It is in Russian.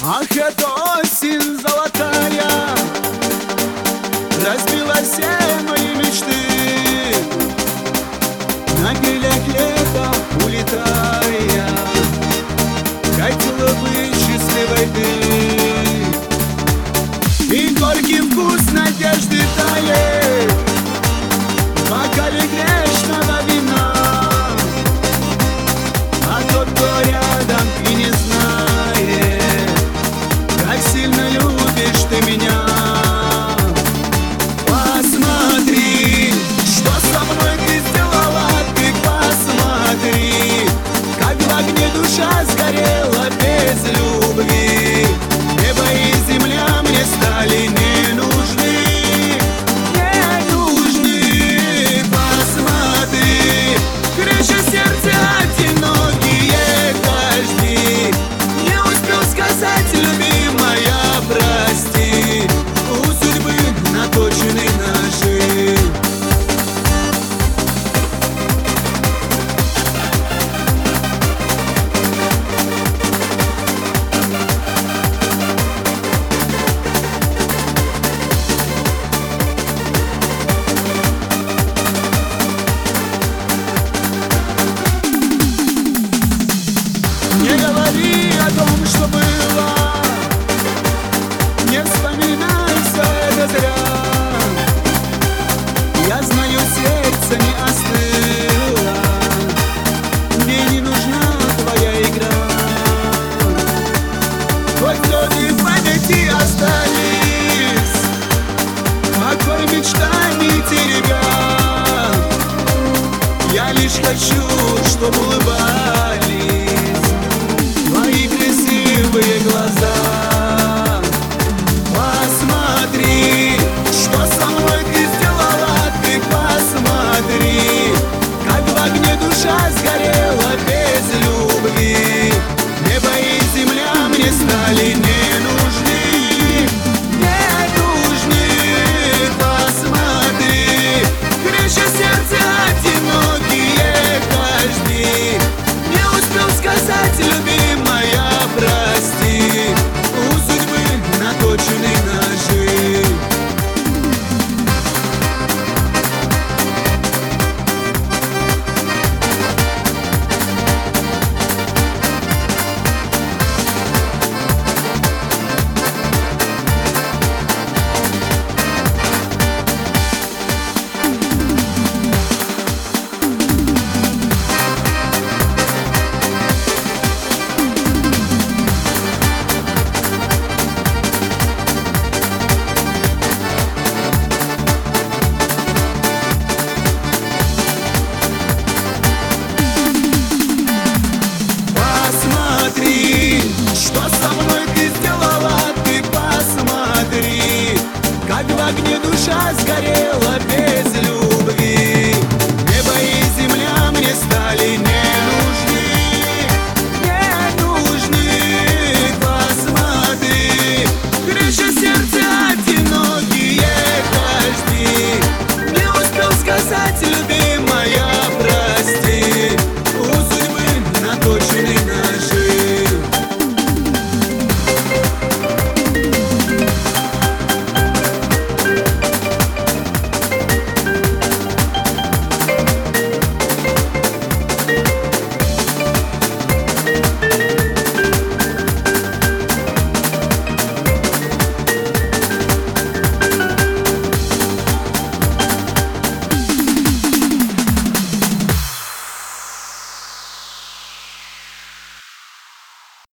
Ах, это осень золотая разбила все мои мечты. На крыльях лета улетая, хотела быть счастливой ты. И горький вкус надежды тает в бокале грешного вина. А тот, кто рядом и не знает, как сильно любишь ты меня. Посмотри, что со мной ты сделала, ты посмотри, как в огне душа сгорела без любви. Небо и земля мне стали не нужны, не нужны. Посмотри, крыша сердца, одинокие дожди. Не успел сказать, любимая, прости, у судьбы наточены ножи. Не говори о том, что было, не вспоминай, все это зря. Я знаю, сердце не остыло, мне не нужна твоя игра. Хоть люди в памяти остались, покой мечтаний теребя. Я лишь хочу, чтобы улыбались твои красивые глаза.